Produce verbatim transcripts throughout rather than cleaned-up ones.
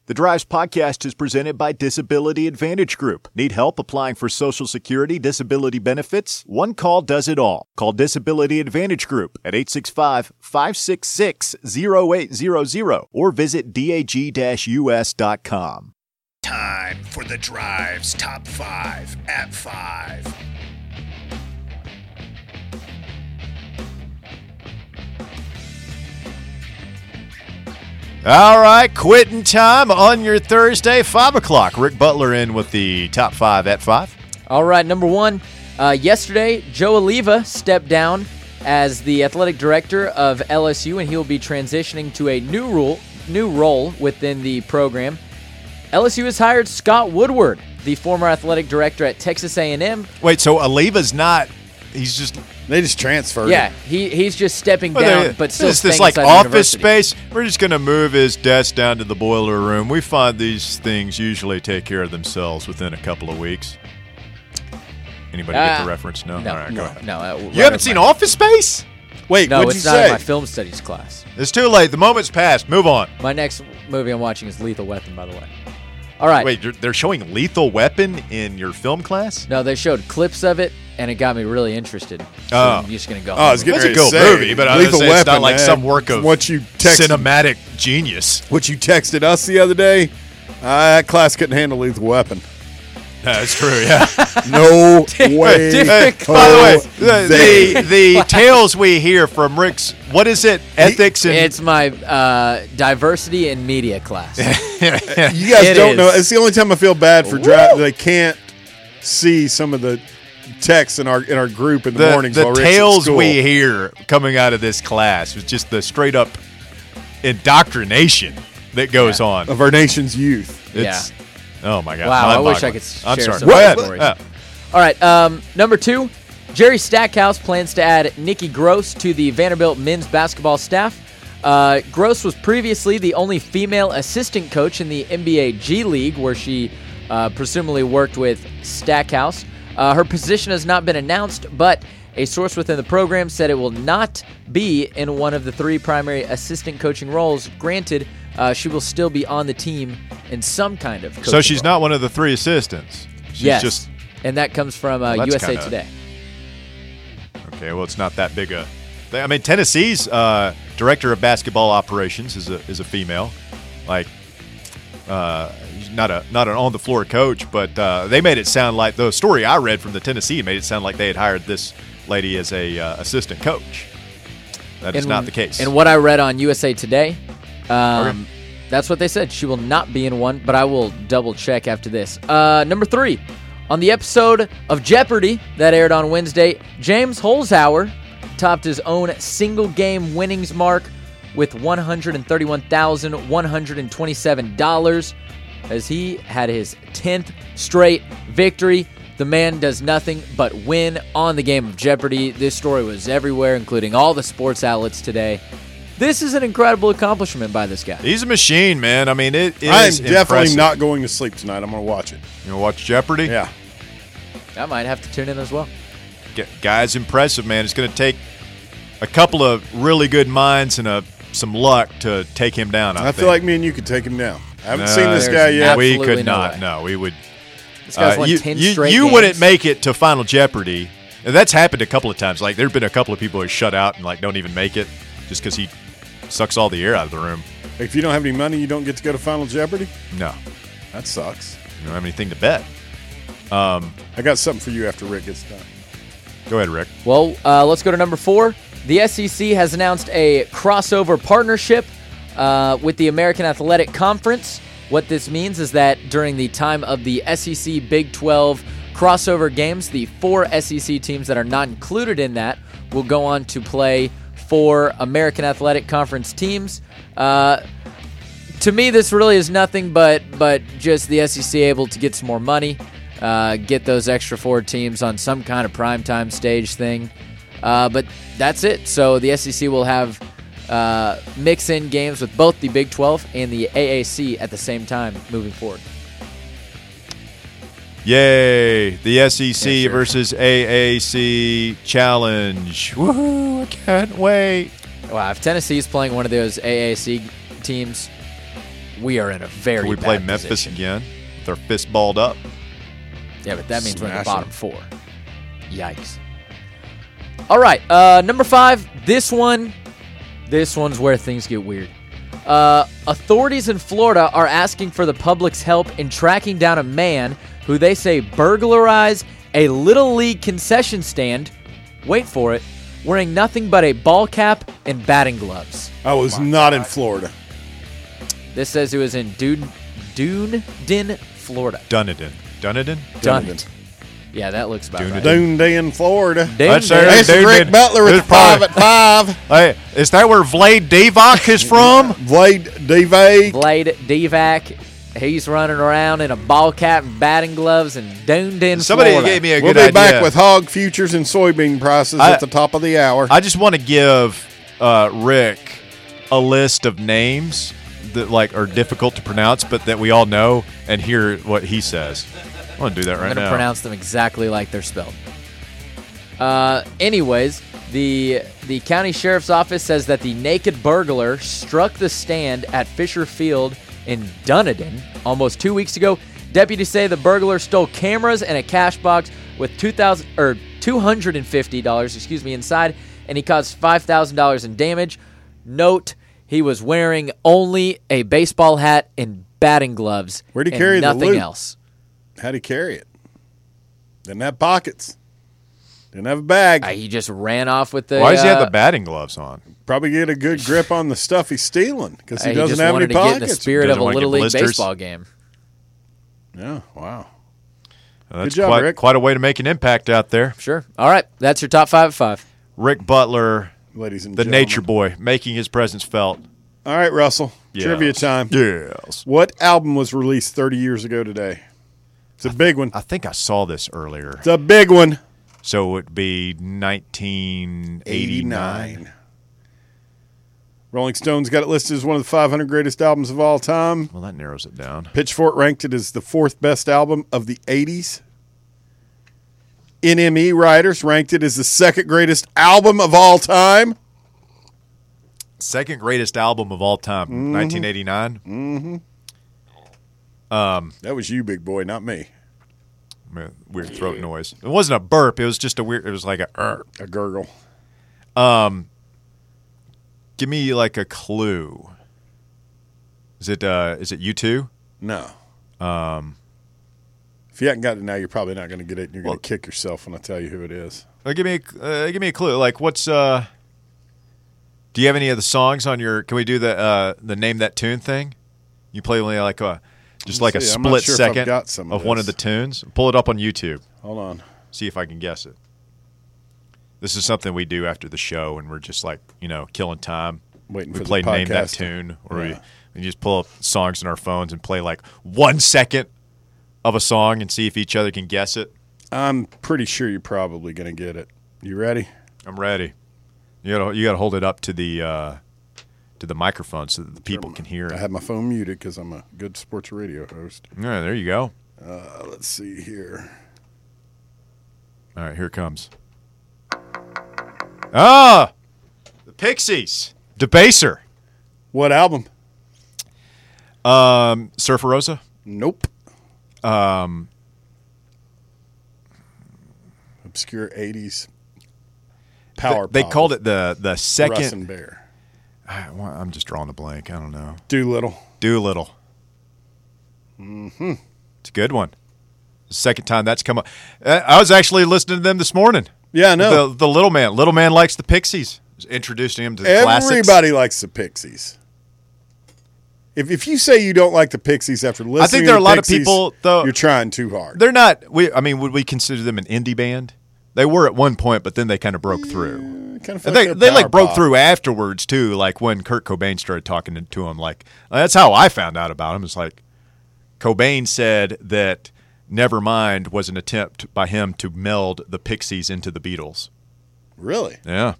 The Drives podcast is presented by Disability Advantage Group. Need help applying for Social Security disability benefits? One call does it all. Call Disability Advantage Group at eight six five, five six six, zero eight zero zero or visit dag U S dot com. Time for The Drives Top five at five. All right, quitting time on your Thursday, five o'clock. Rick Butler in with the top five at five. All right, number one. Uh, yesterday, Joe Alleva stepped down as the athletic director of L S U, and he will be transitioning to a new role, new role within the program. L S U has hired Scott Woodward, the former athletic director at Texas A and M. Wait, so Aleva's not – he's just – They just transferred. Yeah, he he's just stepping well, down, they, but still this, staying this like inside the office university. space. We're just going to move his desk down to the boiler room. We find these things usually take care of themselves within a couple of weeks. Anybody Uh, get the reference? No? No, All right, no, go ahead. no. Uh, You haven't seen Office Space? Wait, No, what'd it's you not say? in my film studies class. It's too late. The moment's passed. Move on. My next movie I'm watching is Lethal Weapon, by the way. All right. Wait, you're- they're showing Lethal Weapon in your film class? No, they showed clips of it, and it got me really interested. So Oh. I'm just going to go Oh, I was home. getting That's a ready to cool say, movie, but I was Lethal gonna say it's not Weapon, like man. some work of what you texted, cinematic genius. what you texted us the other day. Uh, that class couldn't handle Lethal Weapon. That's true, yeah. No way. different Oh, By the way, the, they- the, the tales we hear from Rick's, what is it, ethics and... It's my uh, diversity in media class. You guys It don't is. know. It's the only time I feel bad for draft. They can't see some of the texts in our in our group in the, the, mornings. the while Rick's at tales school. we hear coming out of this class was just the straight up indoctrination that goes Yeah. on. of our nation's youth. It's, Oh my God! Wow, I wish I mind-boggling. could s- I'm share sorry. some Go of ahead. those stories. Yeah. All right, um, number two, Jerry Stackhouse plans to add Nikki Gross to the Vanderbilt men's basketball staff. Uh, Gross was previously the only female assistant coach in the N B A G League, where she uh, presumably worked with Stackhouse. Uh, her position has not been announced, but a source within the program said it will not be in one of the three primary assistant coaching roles. Granted, uh, she will still be on the team in some kind of coaching So she's role. not one of the three assistants. She's yes, just and that comes from uh, Well, that's U S A kinda- Today. okay. Well, it's not that big a. I mean, Tennessee's uh, director of basketball operations is a is a female, like uh, not a not an on the floor coach, but uh, they made it sound like the story I read from the Tennessee made it sound like they had hired this lady as a uh, assistant coach. That is And- not the case. And what I read on U S A Today, um, Okay. that's what they said. She will not be in one, but I will double check after this. Uh, number three, on the episode of Jeopardy that aired on Wednesday, James Holzhauer topped his own single game winnings mark with one hundred thirty-one thousand one hundred twenty-seven dollars as he had his tenth straight victory. The man does nothing but win on the game of Jeopardy. This story was everywhere, including all the sports outlets today. This is an incredible accomplishment by this guy. He's a machine, man. I mean, it is I am definitely impressive. not going to sleep tonight. I'm going to watch it. You know, watch Jeopardy. Yeah. I might have to tune in as well. G- Guy's impressive, man. It's going to take a couple of really good minds and a, some luck to take him down. I, I think. feel like me and you could take him down. I haven't No, seen this there's guy yet. we Absolutely could no not. way. No, we would. This guy's uh, won you ten you, straight you games. wouldn't make it to Final Jeopardy. And that's happened a couple of times. Like there have been a couple of people who shut out and like don't even make it just because he sucks all the air out of the room. If you don't have any money, you don't get to go to Final Jeopardy? No, That sucks. you don't have anything to bet. Um, I got something for you after Rick gets done. go ahead, Rick. Well, uh, let's go to number four. The S E C has announced a crossover partnership uh, with the American Athletic Conference. What this means is that during the time of the S E C Big twelve crossover games, the four S E C teams that are not included in that will go on to play four American Athletic Conference teams. Uh, to me, this really is nothing but but just the S E C able to get some more money, uh, get those extra four teams on some kind of primetime stage thing. Uh, but that's it. So the S E C will have uh, mix-in games with both the Big twelve and the A A C at the same time moving forward. Yay! The S E C Yeah, sure. versus A A C challenge. Woohoo! I can't wait. Wow, if Tennessee's playing one of those A A C teams, we are in a very Can we bad play Memphis position. again with our fist balled up? Yeah, but that means we're in the Smash 'em. bottom four. Yikes. All right, uh, number five. This one, this one's where things get weird. Uh, authorities in Florida are asking for the public's help in tracking down a man who they say burglarized a Little League concession stand, wait for it, wearing nothing but a ball cap and batting gloves. I was not in Florida. This says it was in Dune, Dunedin, Florida. Dunedin. Dunedin? Dunedin. Yeah, that looks about right. Dunedin, Florida. Dunedin. say This is Dunedin. Rick Butler with It's five probably- at five. Hey, is that where Vlade Divac is from? Vlade Divac. Blade Divac. He's running around in a ball cap and batting gloves and Dunedin, Somebody Florida. gave me a We'll good be idea. back with hog futures and soybean prices I- at the top of the hour. I just want to give uh, Rick a list of names that like are difficult to pronounce, but that we all know, and hear what he says. I want to do that I'm right going to now. pronounce them exactly like they're spelled. Uh, anyways, the the county sheriff's office says that the naked burglar struck the stand at Fisher Field in Dunedin almost two weeks ago. Deputies say the burglar stole cameras and a cash box with two thousand or two hundred fifty dollars, excuse me, inside, and he caused five thousand dollars in damage. Note, he was wearing only a baseball hat and batting gloves. Where'd he and carry the nothing loot? else. How'd he carry it? Didn't have pockets. Didn't have a bag. Uh, he just ran off with the. Why does he have uh, the batting gloves on? Probably get a good grip on the stuff he's stealing because he uh, doesn't just have wanted any to pockets. get in the spirit of Doesn't a wanna get little league blisters. baseball game. Yeah, wow. Uh, That's Good job, quite, Rick. quite a way to make an impact out there. Sure. All right, that's your top five at five. Rick Butler, Ladies and the gentlemen. nature boy, making his presence felt. All right, Russell. Yes. Trivia time. Yes. What album was released thirty years ago today? It's a big one. I think I saw this earlier. It's a big one. So it would be nineteen eighty-nine. eighty-nine. Rolling Stone's got it listed as one of the five hundred greatest albums of all time. Well, that narrows it down. Pitchfork ranked it as the fourth best album of the eighties. N M E writers ranked it as the second greatest album of all time. Second greatest album of all time, Mm-hmm. nineteen eighty-nine. That was you, big boy, not me. Weird throat noise. It wasn't a burp. It was just a weird. It was like a. "Er." A gurgle. Give me like a clue. Is it? Uh, is it U two? No. Um, if you haven't got it now, you're probably not going to get it. And you're Well- going to kick yourself when I tell you who it is. Uh, give me. A, uh, give me a clue. Like what's? Uh, do you have any of the songs on your? Can we do the uh, the name that tune thing? You play only like a just like a see. I'm not split sure if I've second got some of of one of the this. tunes. Pull it up on YouTube. Hold on. See if I can guess it. This is something we do after the show, and we're just like you know killing time. Waiting we for the play name that podcast to- tune, or Yeah. we, we just pull up songs on our phones and play like one second of a song and see if each other can guess it. I'm pretty sure you're probably going to get it. You ready? I'm ready. You got you got to hold it up to the uh, to the microphone so that the people can hear it. I have my phone muted because I'm a good sports radio host. All right, there you go. Uh, let's see here. All right, here it comes. Ah, the Pixies, Debaser, What album? um, Surfer Rosa. Nope. Um, Obscure eighties power They pop called with it the the Russ second. and Bear. I, well, I'm just drawing a blank. I don't know. Doolittle. Doolittle. Mm-hmm. It's a good one. The second time that's come up. Uh, I was actually listening to them this morning. Yeah, I know. The, the little man. Little man likes the Pixies. Introducing him to the classics. Everybody likes the Pixies. If if you say you don't like the Pixies after listening, I think there are to a lot Pixies, of people, though. You're trying too hard. They're not. We. I mean, would we consider them an indie band? They were at one point, but then they kind of broke through. I kind of And they they like broke through afterwards too. Like when Kurt Cobain started talking to, to him. Like that's how I found out about him. It's like Cobain said that Nevermind was an attempt by him to meld the Pixies into the Beatles. Really? Yeah.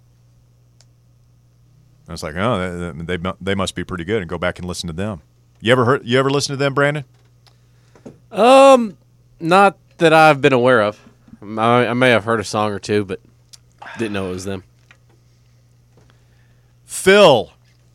I was like, oh, they, they they must be pretty good, and go back and listen to them. You ever heard? You ever listen to them, Brandon? Um, not that I've been aware of. I, I may have heard a song or two, but didn't know it was them. Phil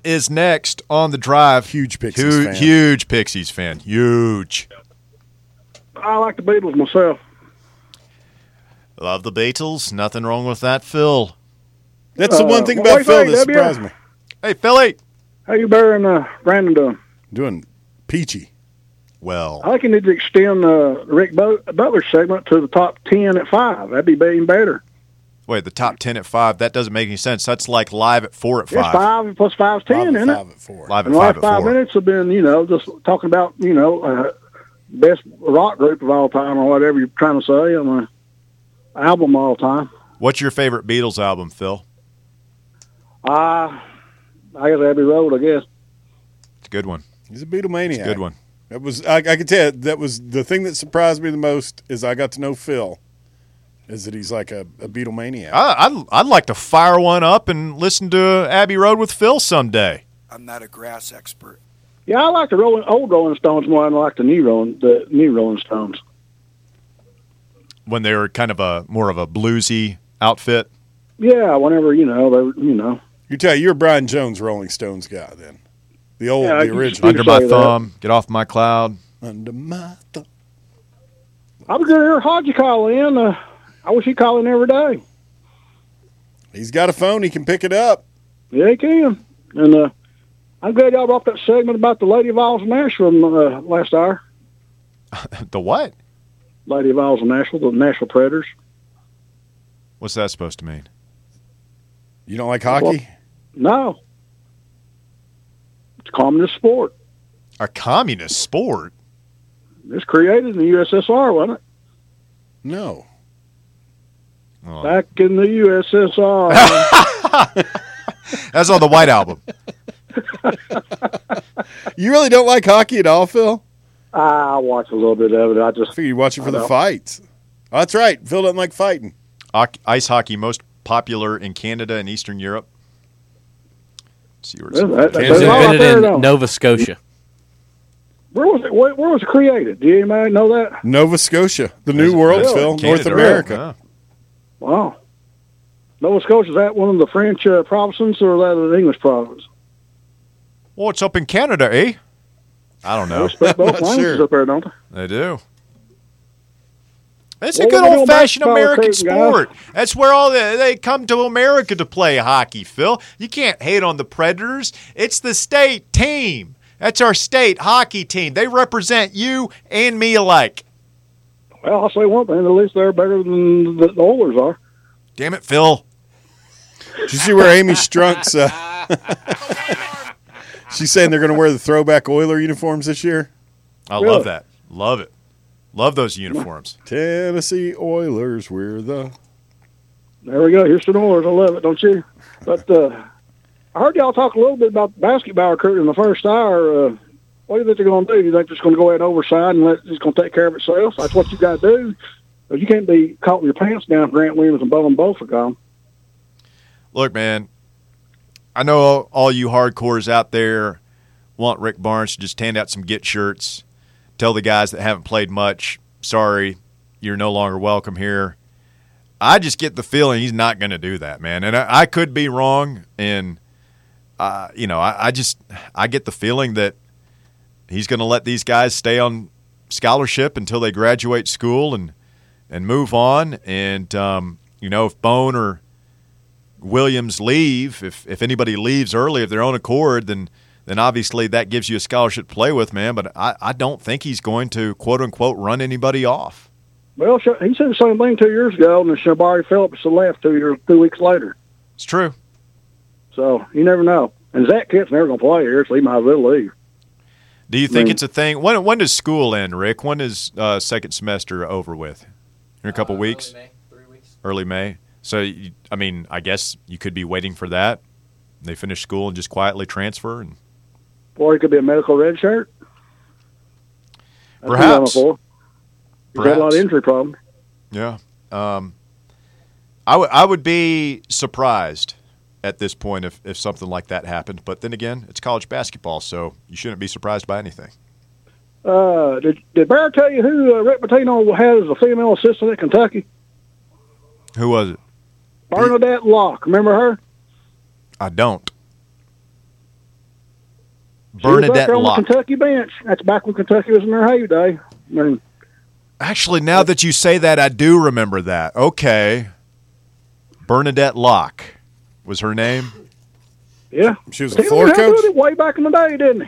is next on the drive. Huge Pixies huge, fan. Huge Pixies fan. Huge. I like the Beatles myself. Love the Beatles. Nothing wrong with that, Phil. That's the Uh, one thing what about do you Phil think, that W? surprised me. Hey, Philly. How you Bear and uh, Brandon doing? Doing peachy. Well, I think you need to extend uh, Rick But- Butler's segment to the top ten at five. That'd be even better. wait, the top ten at five, that doesn't make any sense. That's like live at four at It's five. five plus five's ten, Five at isn't it? five at four. Live at And the five last at five four. minutes have been, you know, just talking about, you know, uh, best rock group of all time or whatever you're trying to say on the album all time. What's your favorite Beatles album, Phil? Uh, I guess Abbey Road, I guess. It's a good one. He's a Beatlemaniac. It's a good one. That was I, I could tell you, that was the thing that surprised me the most is I got to know Phil. Is that he's like a, a Beatlemaniac. I, I'd, I'd like to fire one up and listen to Abbey Road with Phil someday. I'm not a grass expert. Yeah, I like the Rolling, old Rolling Stones more than I like the new Rolling, the new Rolling Stones. When they were kind of a more of a bluesy outfit. Yeah, whenever, you know, they were, you know. You tell you, you're a Brian Jones Rolling Stones guy then. The old, Yeah, the you- original. Under my say that. thumb, get off my cloud. Under my thumb. I was going to hear Hodgie call in. Uh, I wish he'd call in every day. He's got a phone. He can pick it up. Yeah, he can. And uh, I'm glad y'all brought that segment about the Lady of Isles of Nashville uh, last hour. The what? Lady of Isles of Nashville, the Nashville Predators. What's that supposed to mean? You don't like hockey? No. It's a communist sport. A communist sport? It's created in the U S S R, wasn't it? No. Oh, Back in the U S S R. that's on the White Album. You really don't like hockey at all, Phil? I watch a little bit of it. I I just, figured you watch it for I the know. fights. Oh, that's right. Phil doesn't like fighting. Hoc- Ice hockey, most popular in Canada and Eastern Europe. Let's see where it's Well, that- It was There's all out invented there, in though. Nova Scotia. where was it? Where, where was it created? Do anybody know that? Nova Scotia, the New World, Really? Phil, Canada, North America. right? Wow. Nova Scotia, is that one of the French uh, provinces or is that an English province? Well, it's up in Canada, eh? I don't know. They speak both not languages sure. up there, don't they? They do. It's Well, a good we're doing old fashioned basketball American recruiting, guys. sport. That's where all the, they come to America to play hockey, Phil. You can't hate on the Predators. It's the state team. That's our state hockey team. They represent you and me alike. Well, I'll say one thing. At least they're better than the, the Oilers are. Damn it, Phil. Did you see where Amy Strunk's? Uh, she's saying they're going to wear the throwback Oiler uniforms this year. I Really? love that. Love it. Love those uniforms. Tennessee Oilers, we're the. There we go. Houston Oilers. I love it, don't you? But uh, I heard y'all talk a little bit about basketball recruiting in the first hour. Uh, what do you think they're going to do? Do you think they're just going to go ahead and overside and let it's going to take care of itself? That's what you got to do. But you can't be caught with your pants down if Grant Williams and Bowman both are gone. Look, man, I know all you hardcores out there want Rick Barnes to just hand out some get shirts, tell the guys that haven't played much, sorry, you're no longer welcome here. I just get the feeling he's not going to do that, man. And I, I could be wrong. And, uh, you know, I, I just I get the feeling that he's going to let these guys stay on scholarship until they graduate school and, and move on. And, um, you know, if Bone or Williams leave, if if anybody leaves early of their own accord, then then obviously that gives you a scholarship to play with, man. But I, I don't think he's going to, quote-unquote, run anybody off. Well, he said the same thing two years ago, and then Shabari Phillips left two years, two weeks later. It's true. So you never know. And Zach Kitt's never going to play here, so he might as well leave. Do you think Mm. it's a thing? When when does school end, Rick? When is uh, second semester over with? In a couple Uh, weeks? Early May, three weeks. Early May. So, you, I mean, I guess you could be waiting for that. They finish school and just quietly transfer. And Or he could be a medical red shirt. That's what I'm Perhaps. for. He's got a lot Perhaps. of injury problems. Yeah. Um, I would I would be surprised at this point if, if something like that happened. But then again, it's college basketball, so you shouldn't be surprised by anything. Uh, did did Bear tell you who uh, Rick Pitino had as a female assistant at Kentucky? Who was it? Bernadette Locke. Remember her? I don't. She was back Bernadette there on Locke. the Kentucky bench. That's back when Kentucky was in their heyday. I mean, Actually, now that you say that, I do remember that. Okay. Bernadette Locke was her name. yeah. She was a He floor knew how to coach? do it way back in the day, didn't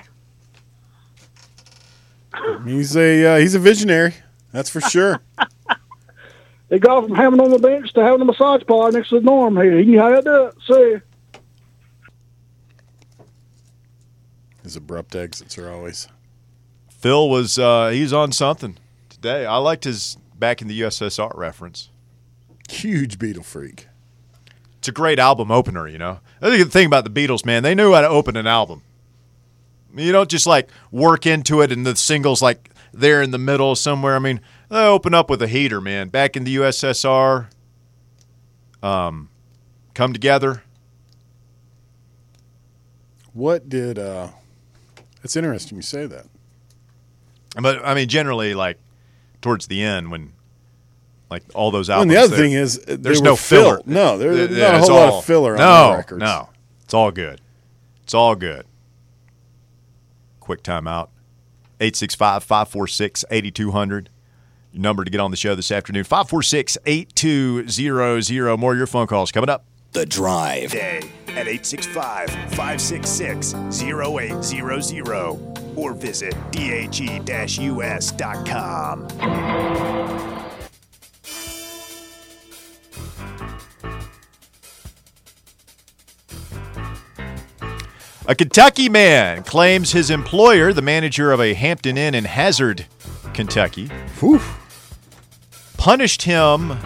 he? He's a uh, he's a visionary. That's for sure. He got from having on the bench to having a massage parlor next to the dorm. He, he knew how to do it. See, His abrupt exits are always. Phil was uh, he's on something today. I liked his back in the U S S R reference. Huge Beatle freak. It's a great album opener, you know. I think the thing about the Beatles, man, they knew how to open an album. You don't just like work into it and the singles like there in the middle somewhere. I mean, they open up with a heater, man. Back in the U S S R, um, Come Together. What did? uh It's interesting you say that. But I mean, generally, like towards the end when, like all those Well, albums. and the other there- thing is, uh, there's they no were filler. fill- No, there's Yeah, not a it's whole lot all- of filler on no, their records. No, it's all good. It's all good. Quick timeout. eight six five, five four six, eight two zero zero. Your number to get on the show this afternoon. five four six, eight two zero zero. More of your phone calls coming up. The Drive. Day at eight six five, five six six, zero eight zero zero or visit D H E U S dot com. A Kentucky man claims his employer, the manager of a Hampton Inn in Hazard, Kentucky, Whew. punished him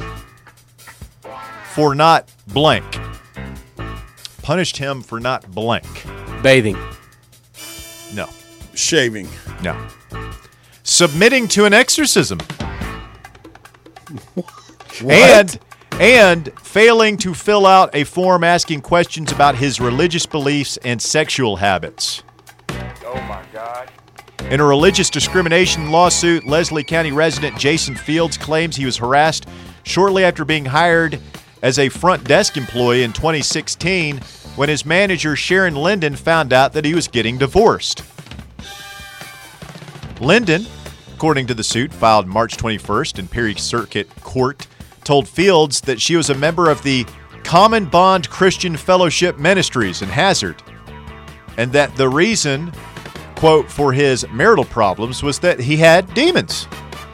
for not blank. Punished him for not blank. Bathing. No, Shaving. no. Submitting to an exorcism. And and failing to fill out a form asking questions about his religious beliefs and sexual habits. Oh my God. In a religious discrimination lawsuit, Leslie County resident Jason Fields claims he was harassed shortly after being hired as a front desk employee in twenty sixteen when his manager Sharon Linden found out that he was getting divorced. Linden, according to the suit filed March twenty-first in Perry Circuit Court, told Fields that she was a member of the Common Bond Christian Fellowship Ministries in Hazard, and that the reason, quote, for his marital problems was that he had demons.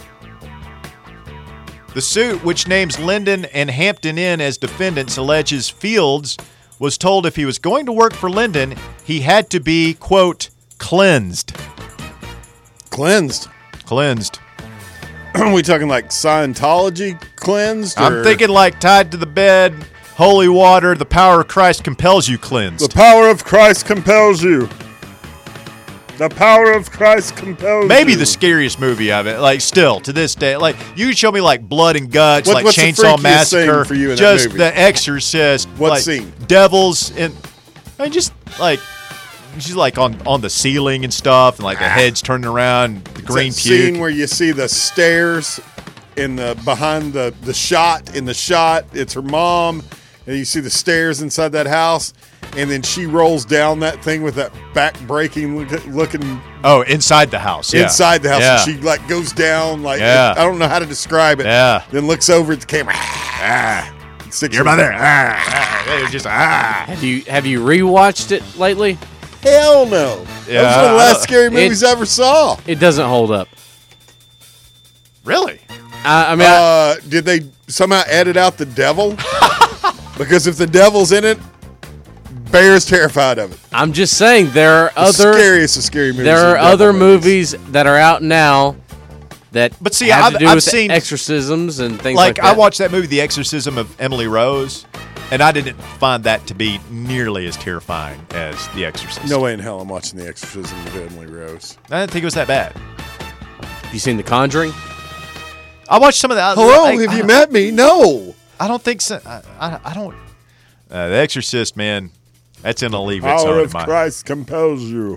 The suit, which names Linden and Hampton Inn as defendants, alleges Fields was told if he was going to work for Linden, he had to be, quote, cleansed. Cleansed. Cleansed. Are we talking like Scientology cleansed? I'm or thinking like tied to the bed, holy water, the power of Christ compels you the cleansed. power of Christ compels you. The power of Christ compels Maybe you. the scariest movie of it, like still to this day. Like you could show me like blood and guts, What- like what's the Chainsaw freakiest Massacre, scene for you in that just movie? The Exorcist. What like, scene? Devils and I mean, just like she's like on on the ceiling and stuff, and like the head's turning around, the It's green that puke. scene where you see the stairs in the behind the the shot in the shot. It's her mom, and you see the stairs inside that house, and then she rolls down that thing with that back breaking look, looking Oh, inside the house. Yeah. inside the house. Yeah. And she like goes down like Yeah. I don't know how to describe it. Yeah. Then looks over at the camera. Ah, sticks You're her- by there. Ah, ah, it's just ah. Have you have you rewatched it lately? Hell no. Yeah, that was one of the I last don't- scary movies I ever saw. It doesn't hold up. Really? I, I mean, I, Uh, did they somehow edit out the devil? Because if the devil's in it, Bear's terrified of it. I'm just saying there are The other scariest of scary movies. there are devil other movies that are out now that But see, have I've- to do I've with seen- exorcisms and things like, Like that. I watched that movie, The Exorcism of Emily Rose, and I didn't find that to be nearly as terrifying as The Exorcist. No way in hell I'm watching The Exorcism of Emily Rose. I didn't think it was that bad. You seen The Conjuring? I watched some of that. Hello, I, have I, you met me? No. I don't think so. I, I, I don't. Uh, the Exorcist, man, that's in a leave its Power own in of my. Christ compels you.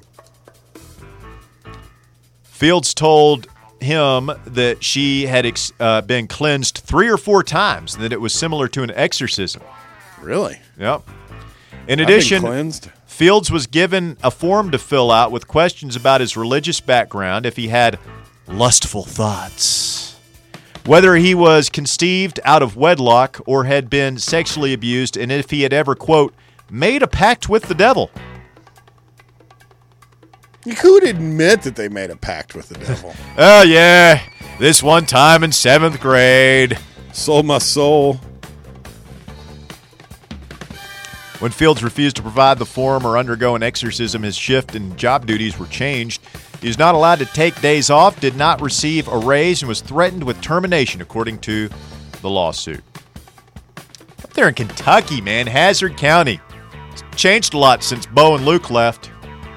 Fields told him that she had ex, uh, been cleansed three or four times, and that it was similar to an exorcism. Really? Yep. In I've been addition, cleansed. Fields was given a form to fill out with questions about his religious background, if he had lustful thoughts, whether he was conceived out of wedlock or had been sexually abused, and if he had ever, quote, made a pact with the devil. Who would admit that they made a pact with the devil? Oh, yeah, this one time in seventh grade. Sold my soul. When Fields refused to provide the form or undergo an exorcism, his shift and job duties were changed. He was not allowed to take days off, did not receive a raise, and was threatened with termination, according to the lawsuit. Up there in Kentucky, man, Hazard County. It's changed a lot since Bo and Luke left.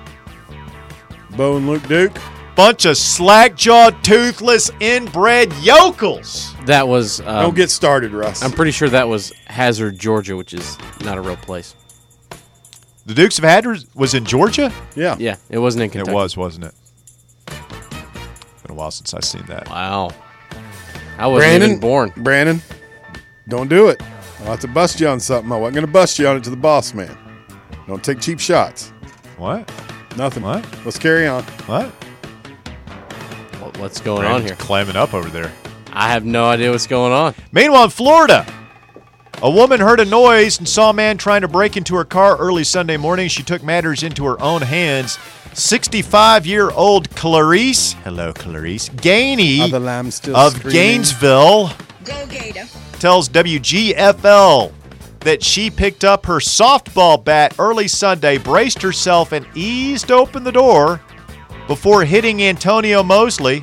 Bo and Luke Duke. Bunch of slack-jawed, toothless, inbred yokels. That was. Um, Don't get started, Russ. I'm pretty sure that was Hazard, Georgia, which is not a real place. The Dukes of Hazzard was in Georgia? yeah. Yeah, it wasn't in Kentucky. It was, wasn't it? Been a while since I've seen that. Wow. I wasn't Brandon, even born. Brandon, don't do it. I'll have to bust you on something. I wasn't going to bust you on it to the boss man. Don't take cheap shots. What? Nothing. What? Let's carry on. What? What- What's going on Brandon's here? Climbing up over there. I have no idea what's going on. Meanwhile, in Florida, a woman heard a noise and saw a man trying to break into her car early Sunday morning. She took matters into her own hands. sixty-five-year-old Clarice, hello Clarice, Gainey Are the lambs still of screaming? Gainesville Go Gator. tells W G F L that she picked up her softball bat early Sunday, braced herself, and eased open the door before hitting Antonio Mosley.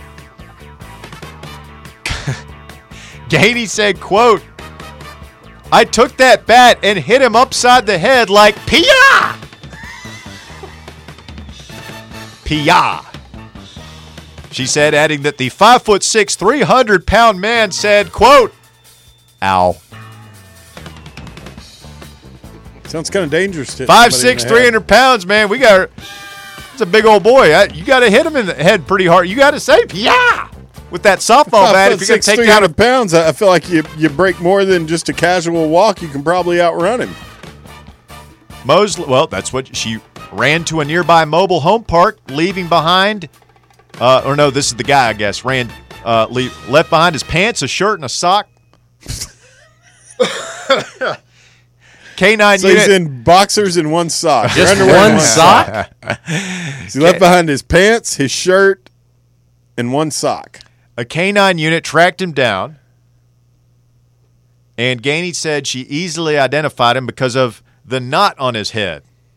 Gainey said, quote, I took that bat and hit him upside the head like Pia! Pia. She said, adding that the five foot six, three hundred pound man said, quote, ow. Sounds kind of dangerous. To Five, somebody in six, the three head. hundred pounds, man. We got, it's a big old boy. I, you got to hit him in the head pretty hard. You got to say, yeah, with that softball Five bat. foot If you're going six, to take three down a hundred pounds, I I feel like you, you break more than just a casual walk. You can probably outrun him. Mosley, well, that's what she ran to a nearby mobile home park, leaving behind, uh, or no, this is the guy, I guess, ran, uh, leave, left behind his pants, a shirt, and a sock. K nine So unit. he's in boxers and one sock. Or Just underwear and one sock? He left behind his pants, his shirt, and one sock. A K nine unit tracked him down, and Gainey said she easily identified him because of the knot on his head.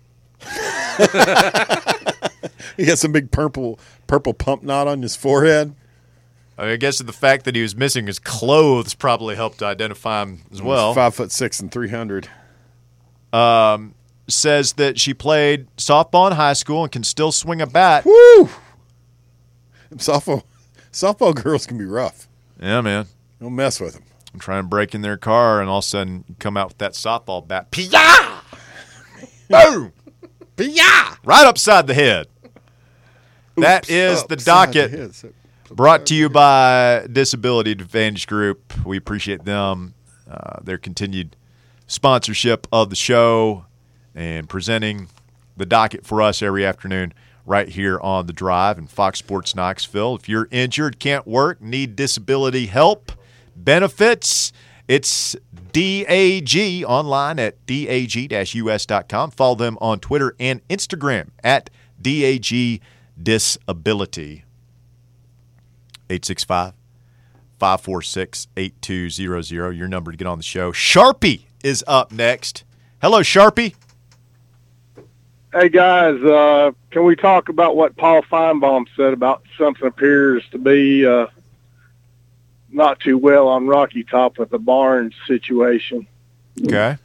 He got some big purple purple pump knot on his forehead. I, mean, I guess the fact that he was missing his clothes probably helped to identify him as well. Five foot six and three hundred. Um, says that she played softball in high school and can still swing a bat. Woo! Softball, softball girls can be rough. Yeah, man. Don't mess with them. I'm trying to break in their car, and all of a sudden you come out with that softball bat. Pia! Boom! Pia! Right upside the head. That is the docket. Brought to you by Disability Advantage Group. We appreciate them, uh, their continued sponsorship of the show and presenting the docket for us every afternoon right here on The Drive and Fox Sports Knoxville. If you're injured, can't work, need disability help, benefits, it's D A G online at D A G U S dot com. Follow them on Twitter and Instagram at D A G Disability. eight six five, five four six, eight two zero zero, your number to get on the show. Sharpie is up next. Hello, Sharpie. Hey, guys, uh, can we talk about what Paul Feinbaum said about something appears to be uh, not too well on Rocky Top with the Barnes situation? Okay.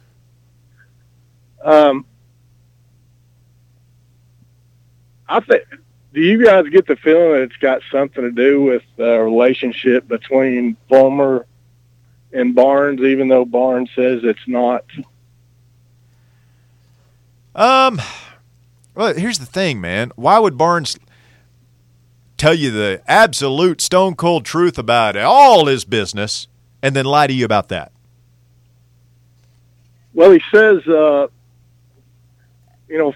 Um, I think, do you guys get the feeling that it's got something to do with the relationship between Fulmer and Barnes, even though Barnes says it's not? Um, well, here's the thing, man. Why would Barnes tell you the absolute stone cold truth about all his business and then lie to you about that? Well, he says uh, you know,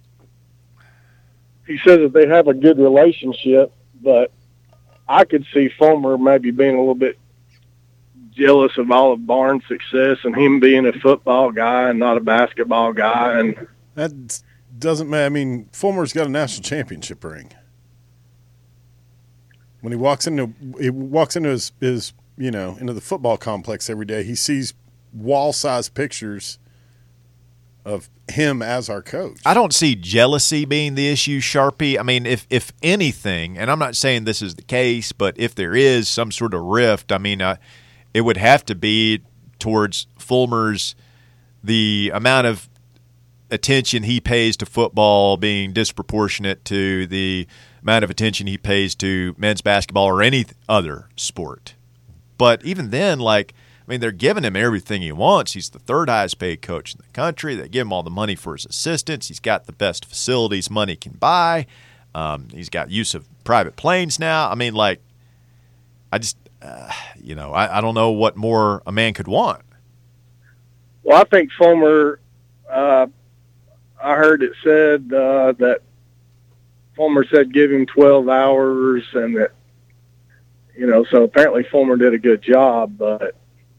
he says that they have a good relationship, but I could see Fulmer maybe being a little bit jealous of all of Barnes' success and him being a football guy and not a basketball guy. And that doesn't matter. I mean, Fulmer's got a national championship ring. When he walks into he walks into his, his you know into the football complex every day, he sees wall-sized pictures of him as our coach. I don't see jealousy being the issue, Sharpie. I mean, if if anything, and I'm not saying this is the case, but if there is some sort of rift, I mean, uh, it would have to be towards Fulmer's the amount of attention he pays to football being disproportionate to the amount of attention he pays to men's basketball or any other sport. But even then, like, I mean, they're giving him everything he wants. He's the third highest paid coach in the country. They give him all the money for his assistants. He's got the best facilities money can buy. Um, he's got use of private planes now. I mean, like, I just, uh, you know, I, I don't know what more a man could want. Well, I think Fulmer, uh, I heard it said uh, that Fulmer said give him twelve hours and that, you know, so apparently Fulmer did a good job, but,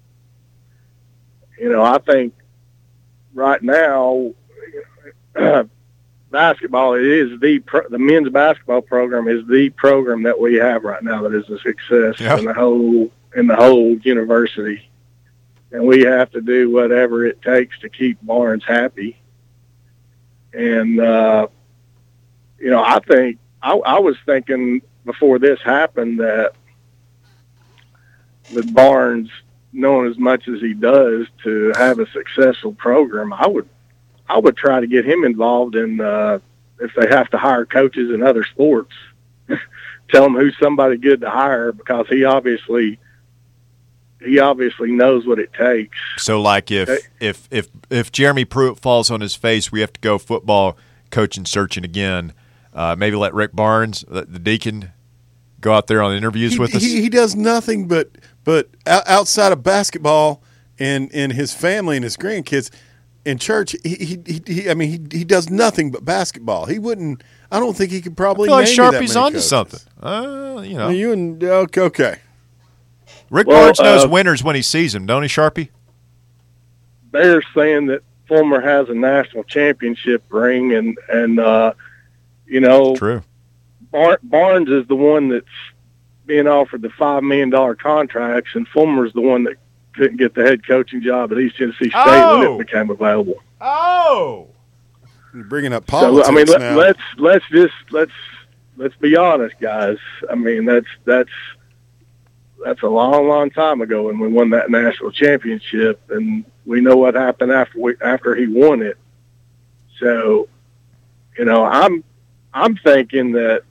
you know, I think right now basketball is the pro- the men's basketball program is the program that we have right now that is a success yeah. in the whole in the whole university, and we have to do whatever it takes to keep Barnes happy. And uh, you know, I think I, I was thinking before this happened that with Barnes knowing as much as he does to have a successful program, I would I would try to get him involved in uh, if they have to hire coaches in other sports. Tell him who's somebody good to hire, because he obviously he obviously knows what it takes. So, like, if if if if Jeremy Pruitt falls on his face, we have to go football coaching searching again. Uh, maybe let Rick Barnes, the, the deacon, go out there on interviews he, with us. He, he does nothing but but outside of basketball and and his family and his grandkids in church. He he, he I mean he he does nothing but basketball. He wouldn't. I don't think he could probably. I feel like name you that Sharpie's many onto coaches. something. Uh, you know, Well, you and okay. okay. Rick Well, Barnes knows uh, winners when he sees them, don't he, Sharpie? They're saying that Fulmer has a national championship ring, and and uh, you know, True. Bar- Barnes is the one that's being offered the five million dollar contracts, and Fulmer's the one that couldn't get the head coaching job at East Tennessee State Oh! when it became available. Oh, You're bringing up So politics I mean, let, now. let's let's just let's let's be honest, guys. I mean, that's that's that's a long, long time ago when we won that national championship, and we know what happened after we after he won it. So, you know, I'm I'm thinking that,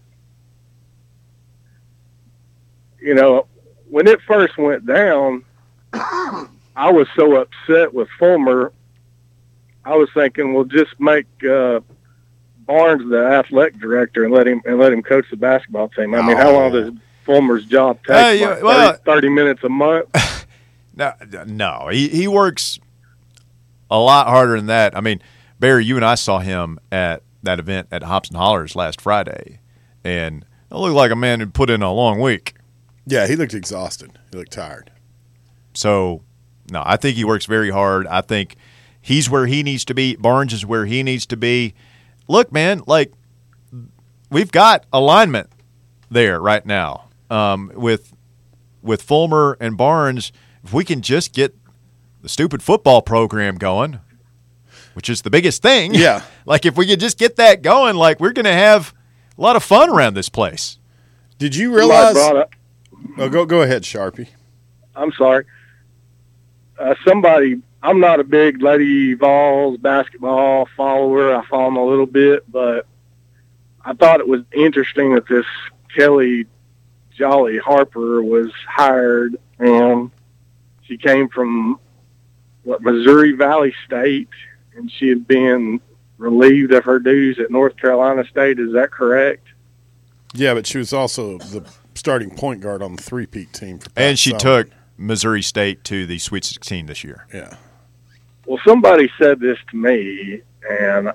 you know, when it first went down, I was so upset with Fulmer. I was thinking, well, just make uh, Barnes the athletic director and let him and let him coach the basketball team. I mean, how long does Fulmer's job take? Uh, yeah, Like thirty, well- thirty minutes a month. no, no. He he works a lot harder than that. I mean, Barry, you and I saw him at that event at Hops and Hollers last Friday, and it looked like a man who put in a long week. Yeah, he looked exhausted. He looked tired. So, no, I think he works very hard. I think he's where he needs to be. Barnes is where he needs to be. Look, man, like, we've got alignment there right now um, with with Fulmer and Barnes. If we can just get the stupid football program going, which is the biggest thing. Yeah. Like, if we could just get that going, like, we're going to have a lot of fun around this place. Did you Somebody realize? brought up, Oh, go go ahead, Sharpie. I'm sorry. Uh, somebody, I'm not a big Lady Vols basketball follower. I follow them a little bit, but I thought it was interesting that this Kelly Jolly Harper was hired, and she came from what, Missouri Valley State, and she had been relieved of her duties at North Carolina State. Is that correct? Yeah, but she was also the starting point guard on the three-peat team. For Pat And she Summitt. took Missouri State to the Sweet sixteen this year. Yeah. Well, somebody said this to me, and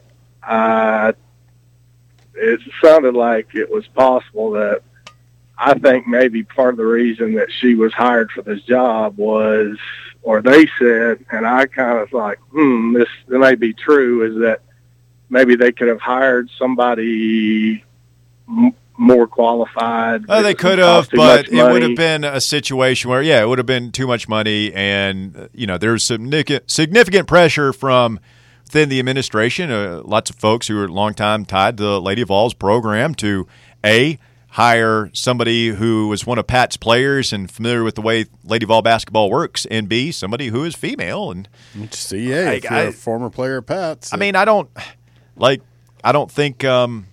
uh, it sounded like it was possible that I think maybe part of the reason that she was hired for this job was, or they said, and I kind of like, hmm, this, this may be true, is that maybe they could have hired somebody m- more qualified. Oh, they It could would have, cost too but much it would money. have been a situation where, yeah, it would have been too much money, and uh, you know, there's significant significant pressure from within the administration. Uh, lots of folks who are long time tied to the Lady Vols program to a hire somebody who was one of Pat's players and familiar with the way Lady Vol basketball works, and B, somebody who is female. And See, yeah, if I- you're I- a former player of Pat's. I mean, I don't like. I don't think. Um,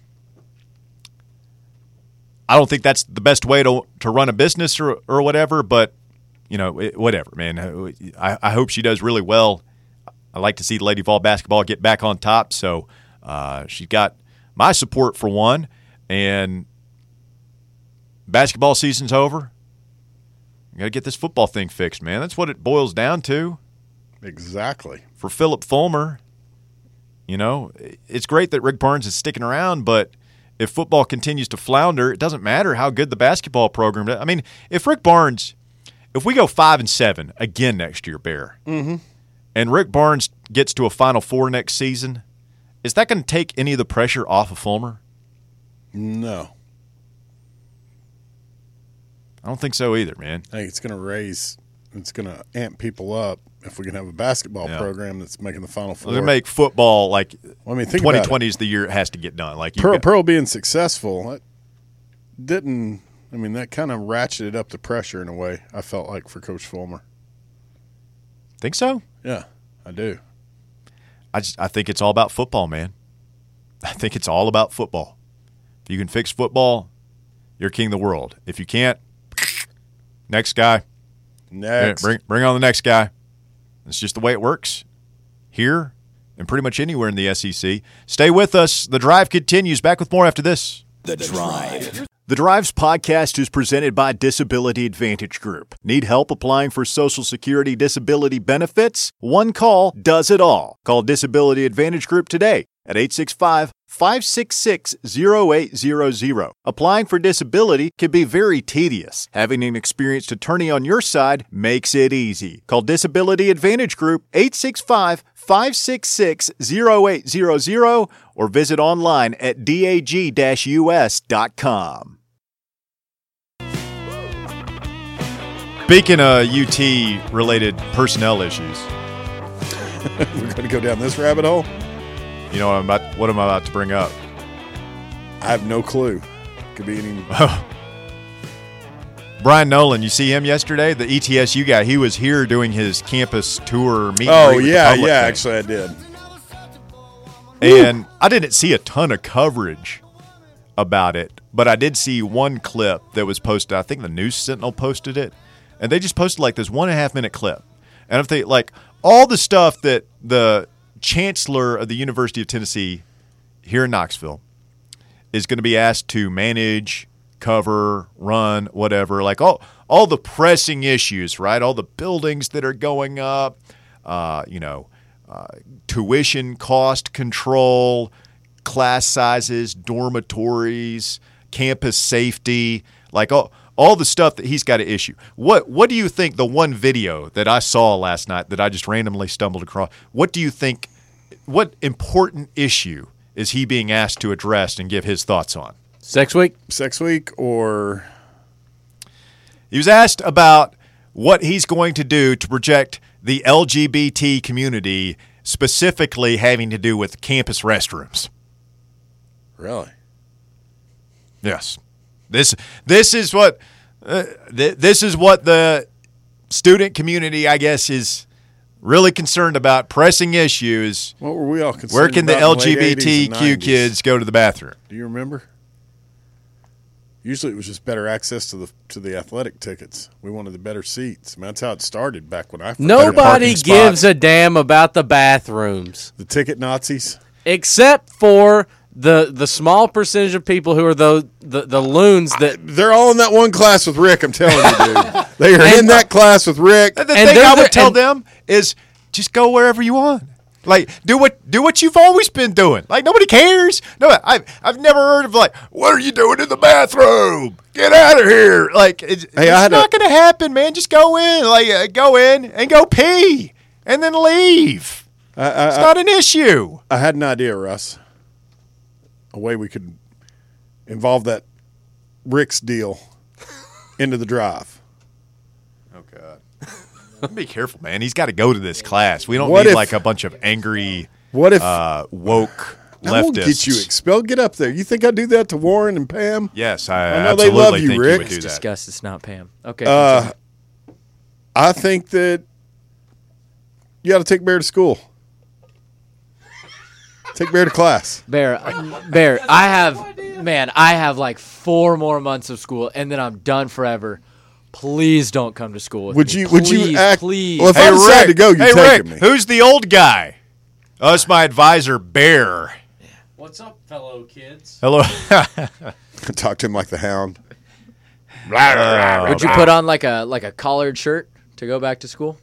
I don't think that's the best way to to run a business or or whatever. But you know, it, whatever, man. I, I hope she does really well. I like to see Lady Vol basketball get back on top. So uh, she got my support for one. And basketball season's over. You got to get this football thing fixed, man. That's what it boils down to. Exactly. For Philip Fulmer, you know, it's great that Rick Barnes is sticking around, but if football continues to flounder, it doesn't matter how good the basketball program is. I mean, if Rick Barnes, if we go five and seven again next year, Bear, mm-hmm. and Rick Barnes gets to a Final Four next season, is that going to take any of the pressure off of Fulmer? No. I don't think so either, man. I think it's going to raise, it's going to amp people up if we can have a basketball Yeah. program that's making the Final Four. They're going to make football like Well, I mean, think twenty about twenty it. is the year it has to get done. Like you Pearl, got- Pearl being successful, that didn't, I mean, that kind of ratcheted up the pressure in a way, I felt like, for Coach Fulmer. Think so? Yeah, I do. I just I think it's all about football, man. I think it's all about football. If you can fix football, you're king of the world. If you can't, next guy. Next. Yeah, bring bring on the next guy. It's just the way it works here and pretty much anywhere in the S E C. Stay with us. The Drive continues. Back with more after this. The Drive. The Drive's podcast is presented by Disability Advantage Group. Need help applying for Social Security disability benefits? One call does it all. Call Disability Advantage Group today at eight six five, five six six, zero eight zero zero. Applying for disability can be very tedious. Having an experienced attorney on your side makes it easy. Call Disability Advantage Group eight six five, five six six, zero eight zero zero or visit online at dag dash u s dot com. Speaking of U T-related personnel issues, We're going to go down this rabbit hole? you know what I'm about. What am I about to bring up? I have no clue. Could be any. Brian Nolan, you see him yesterday, the E T S U guy. He was here doing his campus tour meet. and Oh, greet with the yeah, public yeah, thing. actually, I did. And I didn't see a ton of coverage about it, but I did see one clip that was posted. I think the News Sentinel posted it, and they just posted like this one and a half minute clip. And if they like all the stuff that the chancellor of the University of Tennessee here in Knoxville is going to be asked to manage, cover, run, whatever, like all all the pressing issues, right? All the buildings that are going up, uh, you know, uh, tuition cost control, class sizes, dormitories, campus safety, like all all the stuff that he's got to issue. What what do you think the one video that I saw last night that I just randomly stumbled across, what do you think, what important issue is he being asked to address and give his thoughts on? Sex week? Sex week or. He was asked about what he's going to do to protect the L G B T community, specifically having to do with campus restrooms. Really? Yes. This this is what uh, th- this is what the student community, I guess, is really concerned about. Pressing issues. What were we all concerned Where can the about in the late eighties and L G B T Q nineties? kids go to the bathroom? Do you remember? Usually it was just better access to the to the athletic tickets. We wanted the better seats. I mean, that's how it started back when I first Nobody parking gives spots. a damn about the bathrooms the ticket Nazis. except for the the small percentage of people who are the the, the loons that. They're all in that one class with Rick, I'm telling you, dude. They are in that class with Rick. The And thing they're I the- would tell and- them is just go wherever you want. Like, do what do what you've always been doing. Like, nobody cares. No, I've I've never heard of like, what are you doing in the bathroom? Get out of here! Like, it's, Hey, I it's had not a- going to happen, man. Just go in, like, uh, go in and go pee, and then leave. I, I, It's I, not an issue. I had an idea, Russ. A way we could involve that Rick's deal into the drive. Oh God. Be careful, man. He's got to go to this class. We don't What need if- like a bunch of angry, What if uh, woke I leftists. won't get you expelled? Get up there. You think I'd do that to Warren and Pam? Yes, I, I know they absolutely love you, think Rick. you would do that. Disgust. It's not Pam. Okay. Uh, continue. I think that you got to take Bear to school. Take Bear to class. Bear, Bear, I have, man, I have like four more months of school, and then I'm done forever. Please don't come to school with Would me. you? Would please, you act? Please. Well, if I decide to go, you hey, taking Rick, me. who's the old guy? Oh, it's my advisor, Bear. What's up, fellow kids? Hello. Talk to him like the Hound. Would you put on like a like a collared shirt to go back to school?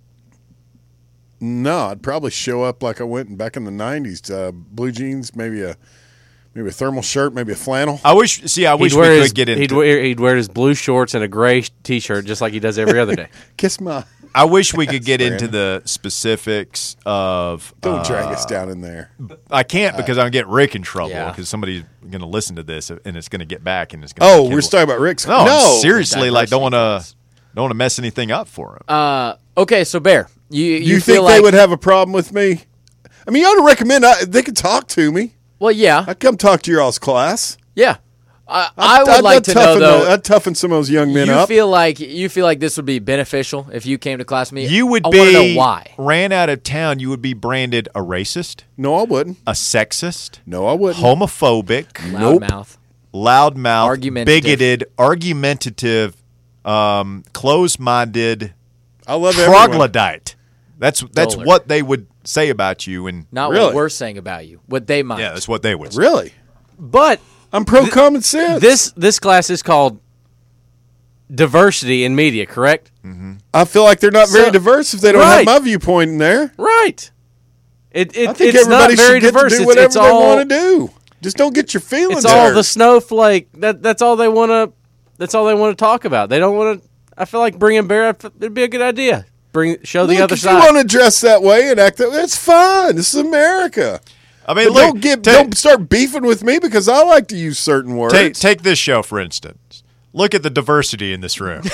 No, I'd probably show up like I went back in the nineties. Uh, blue jeans, maybe a maybe a thermal shirt, maybe a flannel. I wish. See, I wish He'd we wear could his, get into. he'd, wear, he'd wear his blue shorts and a gray T-shirt just like he does every other day. Kiss my. I wish we could get Brandon. into the specifics of. Don't uh, drag us down in there. I can't because I'm gonna get Rick in trouble Yeah. because somebody's gonna listen to this and it's gonna get back and it's gonna. Oh, be we're just Kindle. talking about Rick's. No, no. I'm seriously, like don't want to Diversity don't want to mess anything up for him. Uh, okay, so Bear, you you, You, feel think like they would have a problem with me? I mean, you ought to recommend I, they could talk to me. well, yeah, I'd come talk to your all's class. yeah. I, I'd, I would I'd- like I'd to know toughen though. the, I'd toughen some of those young men you up. feel like you feel like this would be beneficial if you came to class with me. You would I be want to know why. ran out of town. You would be branded a racist, no, I wouldn't. a sexist, No, I wouldn't. homophobic, Loudmouth. loudmouth, Argumentative. bigoted, argumentative, um, closed-minded, I love everyone. troglodyte. That's that's Doler. what they would say about you, and Not Really? what we're saying about you. What they might. yeah, that's what they would say. Really? But I'm pro common sense. this this class is called diversity in media, correct? I feel like they're not very So- diverse if they don't Right. have my viewpoint in there. Right. It, it I think it's not everybody very should get diverse. to do It's- whatever it's they all, want to do. Just don't get your feelings It's all hurt. the snowflake. That that's all they want to. That's all they want to talk about. They don't want to. I feel like bringing Bear up. It'd be a good idea. Bring show the Look, other if you side. want to dress that way and act that way, that's fine. This is America. I mean, But look, don't get ta- don't start beefing with me because I like to use certain words. take take this show for instance. Look at the diversity in this room.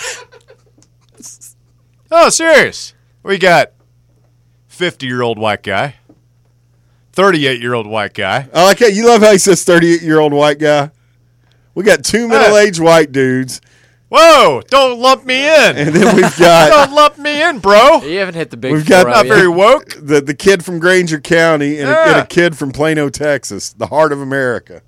Oh, serious. We got fifty-year-old white guy, thirty-eight-year-old white guy. I like how you love how he says thirty-eight-year-old white guy. We got two middle-aged white dudes, Whoa! Don't lump me in. and then we've got Don't lump me in, bro. You haven't hit the big We've four got out Not yet. very woke. the the kid from Granger County and, a, and Yeah. a kid from Plano, Texas, the heart of America.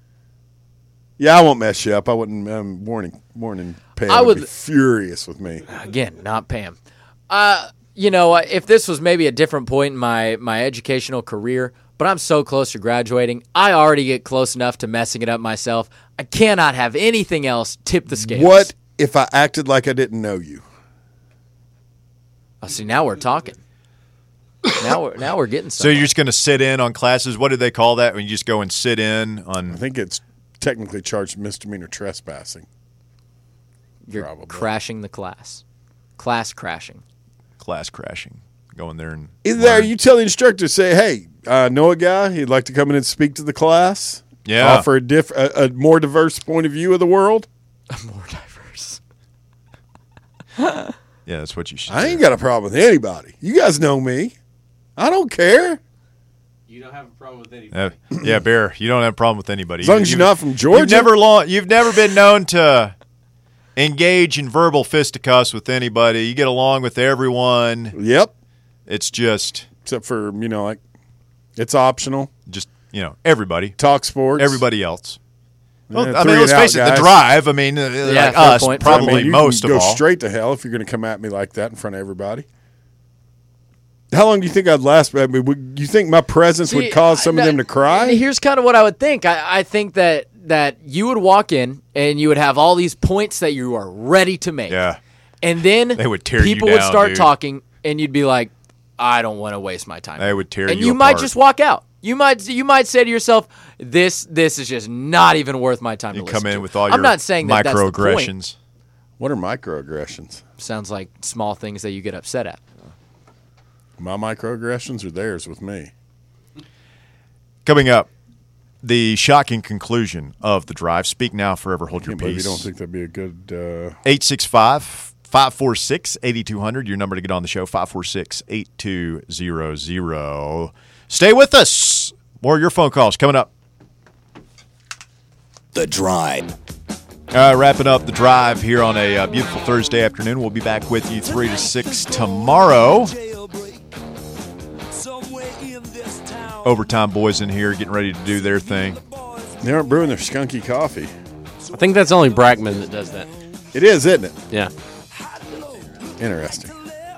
Yeah, I won't mess you up. I wouldn't. Um, warning, warning. Pam I would, be would- furious with me. Again, not Pam. Uh, you know, uh, if this was maybe a different point in my, my educational career, but I'm so close to graduating, I already get close enough to messing it up myself. I cannot have anything else tip the scales. What if I acted like I didn't know you? Oh, see, now we're talking. Now we're now we're getting So somewhere. you're just going to sit in on classes? What do they call that when you just go and sit in I on? think it's technically charged misdemeanor trespassing. You're probably. crashing the class. Class crashing. Class crashing, going there and Either that or learn. you tell the instructor, say, hey, I know a guy. He'd like to come in and speak to the class. Yeah. Offer a, diff- a, a more diverse point of view of the world. More diverse. Yeah, that's what you should. I do. ain't got a problem with anybody. You guys know me. I don't care. You don't have a problem with any. Uh, yeah, Bear, you don't have a problem with anybody. As long as you're You've- not from Georgia. You've never long. You've never been known to engage in verbal fisticuffs with anybody. You get along with everyone. Yep. It's just, Except for, you know, like, it's optional. just you know, everybody, Talk sports. everybody else. Well, Yeah, I three mean, let's and face out, it. The guys. drive. I mean, uh, like fair us, point, fair I probably mean, you most can of go all. straight to hell if you're going to come at me like that in front of everybody. How long do you think I'd last? I mean, would you think my presence would See, cause some I- of them to cry? Here's kind of what I would think. I, I think that that you would walk in and you would have all these points that you are ready to make. Yeah. And then They would tear you people would down, start dude. talking and you'd be like, I don't want to waste my time. They would tear and you you might apart. just walk out. You might you might say to yourself, "This this is just not even worth my time You to listen come in to." with all I'm your not saying that that's the point. microaggressions. What are microaggressions? Sounds like small things that you get upset at. My microaggressions are theirs with me. Coming up, the shocking conclusion of the drive. Speak now, forever hold your Can't believe you peace. don't think that'd be a good. Uh, eight six five, five four six, eight two zero zero. Your number to get on the show, five four six, eight two zero zero. Stay with us. More of your phone calls coming up. The Drive. Uh, wrapping up the drive here on a uh, beautiful Thursday afternoon. We'll be back with you three to six tomorrow. Overtime boys in here getting ready to do their thing. they aren't brewing their skunky coffee. I think that's only Brackman that does that. It is, isn't it? Yeah. Interesting.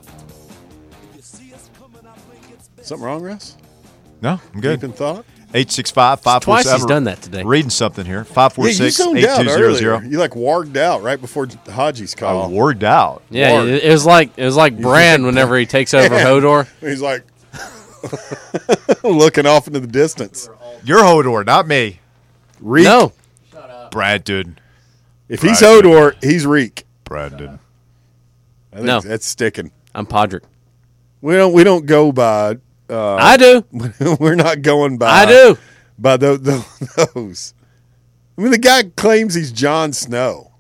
Something wrong, Russ? No, I'm good. Deep in thought? eight six five, five four seven. Twice he's done that today. Reading something here. five four Yeah, you six, zoned eight out two zero zero. earlier. You like warged out right before Haji's I call. warged out. Yeah, Ward. it, it was like it was like Bran whenever he takes over Yeah. Hodor. He's like looking off into the distance. You're Hodor, not me. Reek. No, Brandon. If he's Right. Hodor, he's Reek. Brandon. I think No. that's sticking. I'm Podrick. We don't. We don't go by. Uh, I do. we're not going by. I do. By the, the, those. I mean, the guy claims he's Jon Snow.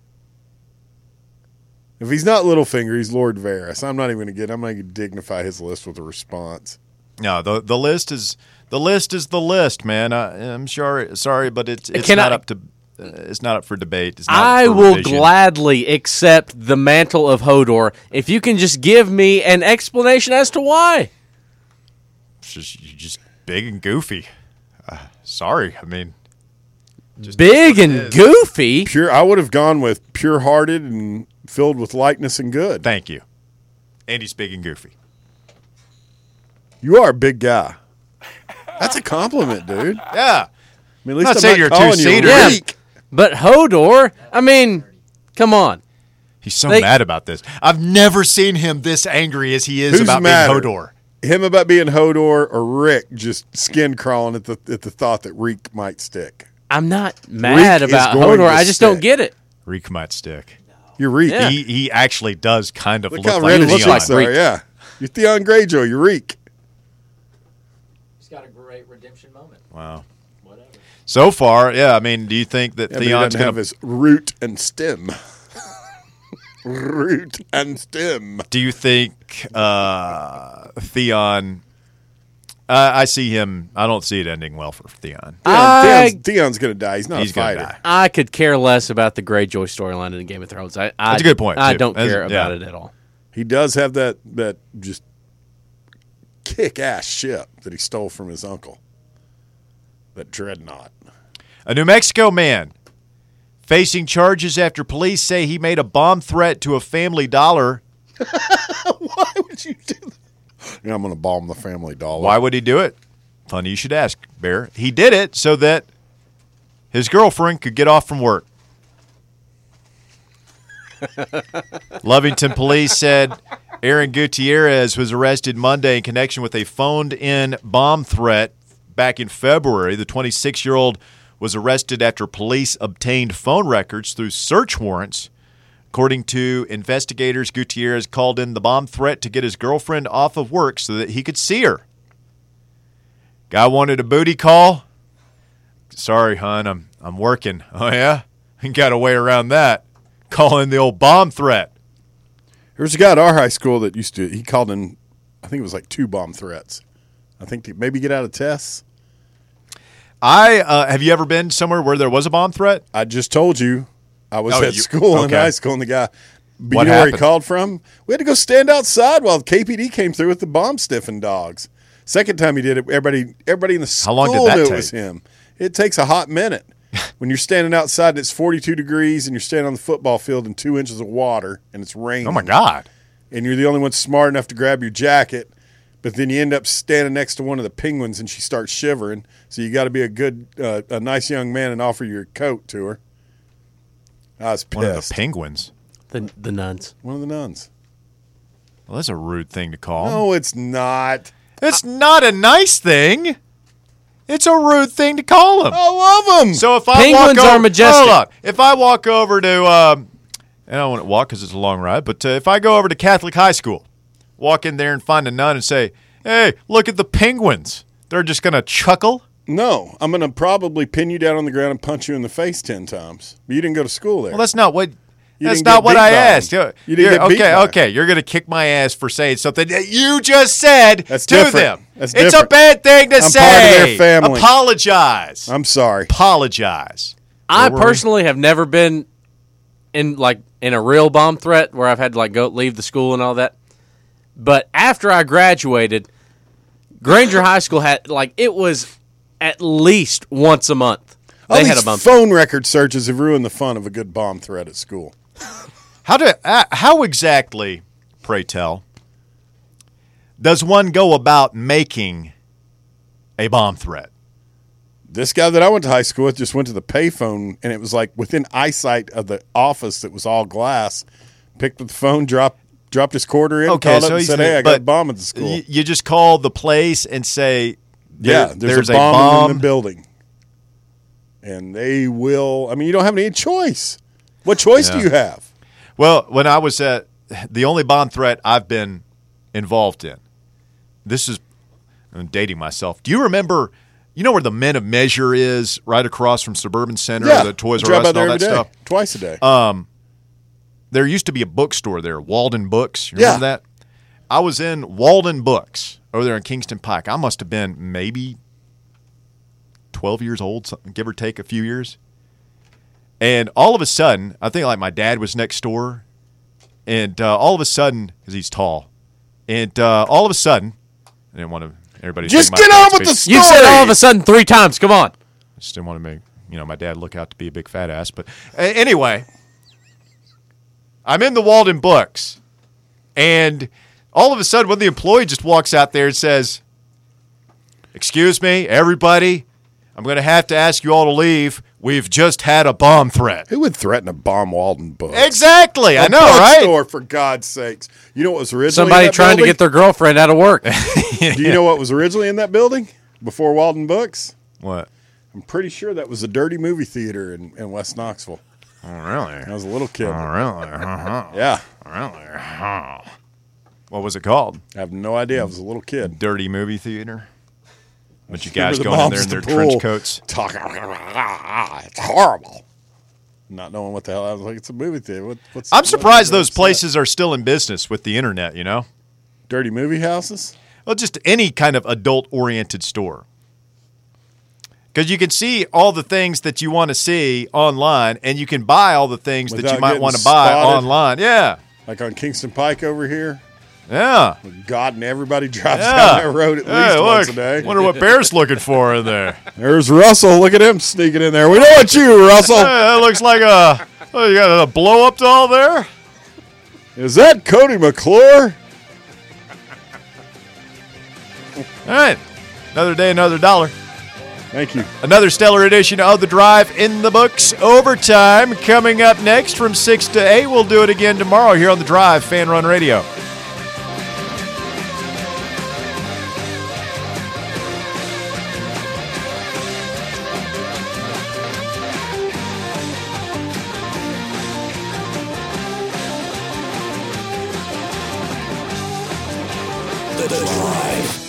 If he's not Littlefinger, he's Lord Varys. I'm not even going to get. I'm not going to dignify his list with a response. No, the the list is the list is the list, man. I, I'm sure sorry, but it's it's Can not I- up to uh, it's not up for debate. It's not I up for will revision. gladly accept the mantle of Hodor if you can just give me an explanation as to why. It's just you're just big and goofy. Uh, sorry, I mean, just Big what it and is. goofy. Pure. I would have gone with pure-hearted and filled with lightness and good. Thank you. Andy's big and goofy. You are a big guy. That's a compliment, dude. I Yeah, mean, at least Not I'm saying not you're a calling you two-seater. Yeah. Reek. But Hodor, I mean, come on. he's so They- mad about this. I've never seen him this angry as he is Who's about madder? being Hodor. Him about being Hodor or Rick just skin crawling at the at the thought that Reek might stick. I'm not mad is about going Hodor. to I just don't stick. get it. Reek might stick. You're Reek. Yeah. He he actually does kind of Look look how like red looks his Theon. like cheeks are. Reek. Yeah. You're Theon Greyjoy. You're Reek. He's got a great redemption moment. Wow. So far, yeah. I mean, do you think that Yeah, but he Theon's doesn't going have to? his root and stem. root and stem. Do you think uh, Theon? Uh, I see him. I don't see it ending well for Theon. I, Theon's, Theon's going to die. He's not He's a gonna fighter. die. I could care less about the Greyjoy storyline in Game of Thrones. I, I, That's a good point, I too. don't That's- care yeah. about it at all. He does have that that just kick-ass ship that he stole from his uncle. That dreadnought. A New Mexico man facing charges after police say he made a bomb threat to a Family Dollar. Why would you do that? Yeah, I'm going to bomb the Family Dollar. Why would he do it? Funny you should ask, Bear. He did it so that his girlfriend could get off from work. Lovington police said Aaron Gutierrez was arrested Monday in connection with a phoned-in bomb threat back in February. The twenty-six-year-old was arrested after police obtained phone records through search warrants. According to investigators, Gutierrez called in the bomb threat to get his girlfriend off of work so that he could see her. Guy wanted a booty call. Sorry, hon, I'm I'm working. Oh yeah, ain't got a way around that. Call in the old bomb threat. There was a guy at our high school that used to, he called in, I think it was like two bomb threats. I think to maybe get out of tests. I uh, have you ever been somewhere where there was a bomb threat? I just told you I was Oh, at you- school in okay. high school, and the guy, you What know where he happened? called from? We had to go stand outside while the K P D came through with the bomb sniffing dogs. Second time he did it, everybody everybody in the How school long did that knew take? it was him. It takes a hot minute. When you're standing outside and it's forty-two degrees and you're standing on the football field in two inches of water and it's raining. Oh my God! And you're the only one smart enough to grab your jacket, but then you end up standing next to one of the penguins and she starts shivering. So you got to be a good, uh, a nice young man and offer your coat to her. I was pissed. One of the penguins. The the nuns. One of the nuns. Well, that's a rude thing to call him. No, it's not. It's not a nice thing. It's a rude thing to call him. I love them. So if I Penguins walk over, are majestic. Hold on. If I walk over to, um, and I don't want to walk because it's a long ride, but uh, if I go over to Catholic high school, walk in there and find a nun and say, hey, look at the penguins. They're just going to chuckle. No, I'm going to probably pin you down on the ground and punch you in the face ten times. But you didn't go to school there. Well, that's not what. You That's didn't not get what beat I by asked. them. You're- You didn't you're- get beat okay, by okay. You're going to kick my ass for saying something that you just said That's to different. them. That's it's different. a bad thing to I'm say. part of their family. Apologize. I'm sorry. Apologize. I Where were we? personally have never been in like in a real bomb threat where I've had to like go leave the school and all that. But after I graduated, Granger High School had like it was at least once a month. All They these had a bomb threat. phone record searches have ruined the fun of a good bomb threat at school. How do uh, how exactly, pray tell, does one go about making a bomb threat? This guy that I went to high school with just went to the payphone, and it was like within eyesight of the office that was all glass. Picked up the phone, dropped dropped his quarter in, called up and he's- said, "Hey, I got but a bomb at the school." y- You just call the place and say, yeah, there- there's, there's a bomb, in the building, and they will. I mean, you don't have any choice. What choice do Yeah. you have? Well, when I was at the only bomb threat I've been involved in, this is I'm dating myself. Do you remember? You know where the Men of Measure is, right across from Suburban Center, Yeah, the Toys I R drive Us by and all there that every day, stuff. twice a day. Um, there used to be a bookstore there, Walden Books. You remember Yeah. that? I was in Walden Books over there in Kingston Pike. I must have been maybe twelve years old, something, give or take a few years. And all of a sudden, I think like my dad was next door, and uh, all of a sudden, because he's tall, and uh, all of a sudden, I didn't want to. Everybody Just think my get on dad's with the big- story. You said all of a sudden three times. Come on. Just didn't want to make you know my dad look out to be a big fat ass. But uh, anyway, I'm in the Walden Books, and all of a sudden, when the employee just walks out there and says, "Excuse me, everybody, I'm going to have to ask you all to leave. We've just had a bomb threat." Who would threaten a bomb Walden book? Exactly, I A know, right? bookstore, for God's sakes. You know what was originally in Somebody that trying to building? get their girlfriend out of work. Do you know what was originally in that building before Walden Books? What? I'm pretty sure that was a dirty movie theater in, in West Knoxville. Oh, really? I was a little kid. Oh, really? Uh-huh. Yeah. Really? Uh-huh. What was it called? I have no idea. I was a little kid. Dirty movie theater. But you Remember guys the going in moms there in at their the trench pool coats. Talking, it's horrible. Not knowing what the hell. I was like, it's a movie theater. What, what's, I'm what- surprised those what's that? places are still in business with the internet, you know? Dirty movie houses? Well, just any kind of adult-oriented store. Because you can see all the things that you want to see online, and you can buy all the things that Without you might getting want to buy spotted. online. Yeah, Like on Kingston Pike over here? yeah. God, and everybody drives Yeah. down that road at Hey, least once look, a day. wonder what Bear's looking for in there. There's Russell. Look at him sneaking in there. We know it's you, Russell. Hey, that looks like a, oh, you got a blow-up doll there? Is that Cody McClure? All right, another day, another dollar. Thank you. Another stellar edition of The Drive in the books. Overtime coming up next from six to eight. We'll do it again tomorrow here on The Drive, Fan Run Radio. The Drive.